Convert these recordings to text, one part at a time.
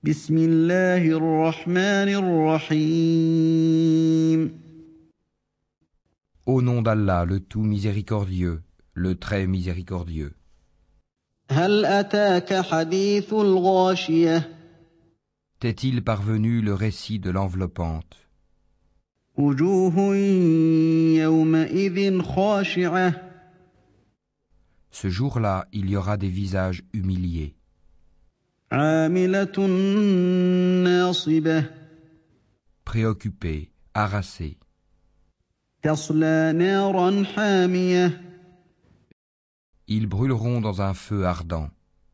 بسم الله الرحمن الرحيم. Au nom d'Allah, le tout miséricordieux, le très miséricordieux. هل أتاك حديث الغاشية T'est-il parvenu le récit de l'enveloppante? وجوه يومئذ خاشعة Ce jour-là, il y aura des visages humiliés, عاملة ناصبة préoccupés, harassés. تصلى نارا حامية Ils brûleront dans un feu ardent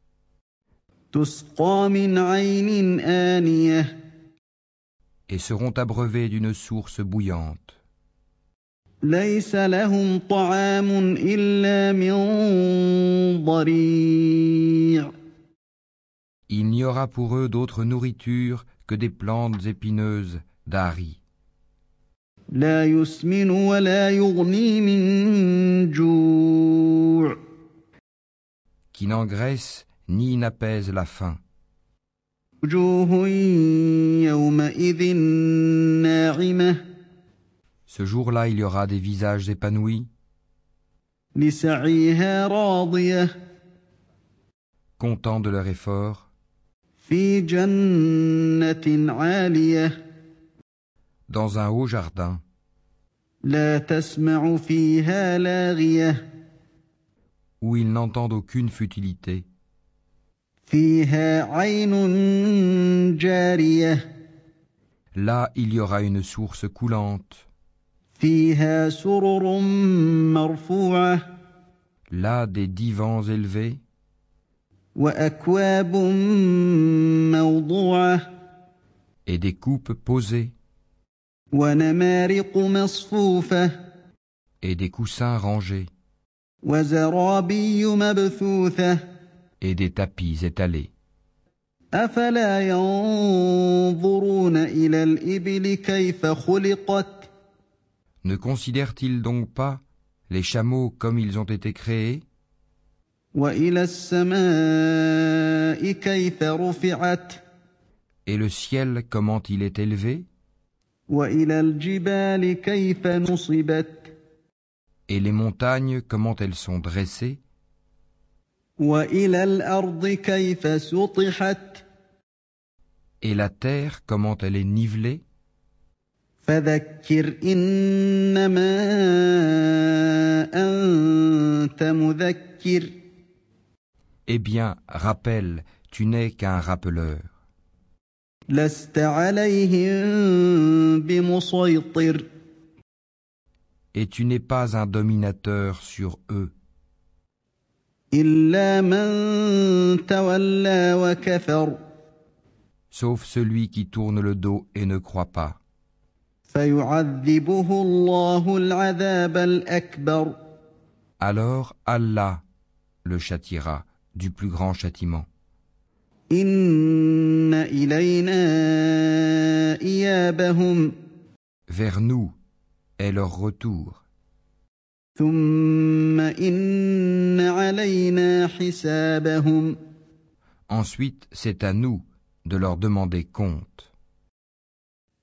تسقى من عين آنية et seront abreuvés d'une source bouillante. ليس لهم طعام إلا من ضريع Il n'y aura pour eux d'autre nourriture que des plantes épineuses d'Ari, لا يسمن ولا يغني من جوع qui n'engraissent ni n'apaisent la faim. وجوه يومئذ ناعمة Ce jour-là, il y aura des visages épanouis, لسعيها راضية contents de leur effort, في جنة عالية dans un haut jardin, لا تسمع فيها لاغية où ils n'entendent aucune futilité, فيها عين جارية là il y aura une source coulante, فيها سرر مرفوعة là des divans élevés, وأكواب موضوعة et des coupes posées, ونمارق مصفوفة et des coussins rangés, وزرابي مبثوثة et des tapis étalés. أفلا ينظرون إلى الإبل كيف خلقت Ne considèrent-ils donc pas les chameaux comme ils ont été créés, وإلى السماء كيف رفعت et le ciel comment il est élevé, وإلى الجبال كيف نصبت et les montagnes comment elles sont dressées, وإلى الأرض كيف سطحت et la terre comment elle est nivelée. فذكر إنما أنت مذكر Eh bien, rappelle, tu n'es qu'un rappeleur, لست عليهم بمسيطر et tu n'es pas un dominateur sur eux, إلا من تولى وكفر sauf celui qui tourne le dos et ne croit pas. فيعذبه الله العذاب الأكبر Alors Allah le châtiera du plus grand châtiment. إن إلينا إيابهم Vers nous est leur retour, ثم إن علينا حسابهم ensuite c'est à nous de leur demander compte.